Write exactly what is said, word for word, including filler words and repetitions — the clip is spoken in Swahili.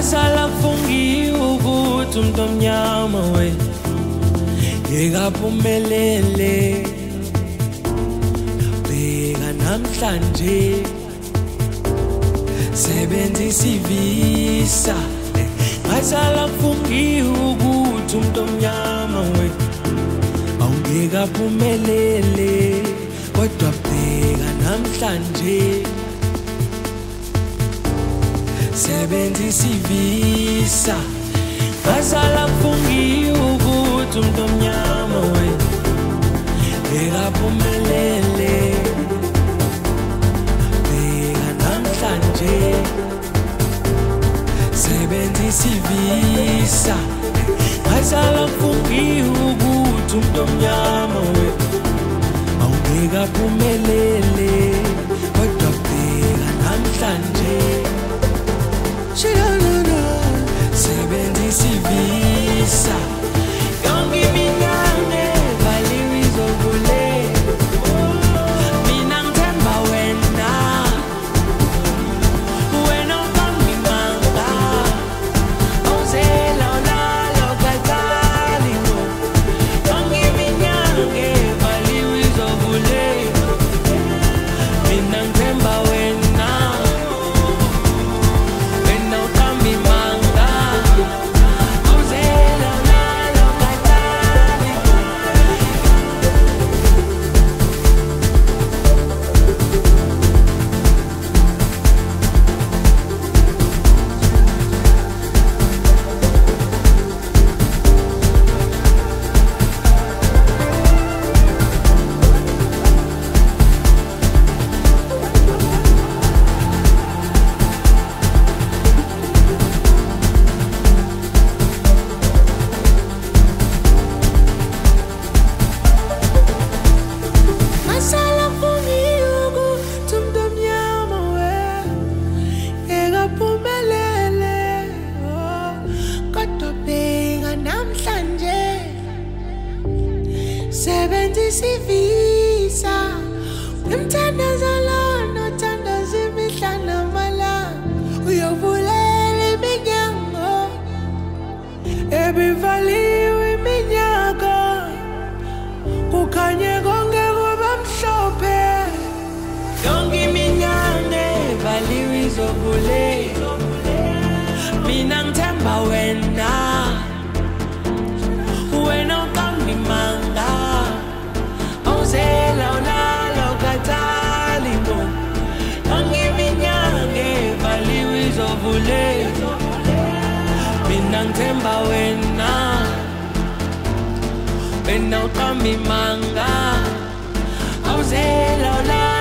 ngasala kufungiwe ukuthi umuntu omnyama we ngekaphumelele bheka namhlanje sebenzisa ivisa ngasala kufungiwe ukuthi umuntu omnyama we awungekaphumelele kodwa bheka namhlanje sebenzisa ivisa ngasala kufungiwe ukuthi umuntu omnyama we ngekaphumelele bheka namhlanje sebenzisa ivisa ngasala kufungiwe ukuthi umuntu omnyama we awungekaphumelele kodwa bheka namhlanje sebenzisa ivisa yonke iminyane valiwe izovule mina ngithemba wena wena ungangimanga awuzela ulalo kancane yonke iminyane valiwe izovule mina ngithemba wena wena ungangimanga awuzela ulalo kancane ngasala kufungiwe ukuthi umuntu omnyama we ngekaphumelele oh, kodwa bheka namhlanje sebenzisa ivisa umthandazo lona uthandaza imihla namalanga uyovulela iminyango ebivaliwe iminyaka kukhanye konke kuba mhlophe yonke iminyane valiwe izovule mina ngithemba wena wena ungangimanga awuzela ulalo kancane yonke iminyane valiwe izovule mina ngithemba wena wena ungangimanga awuzela ulalo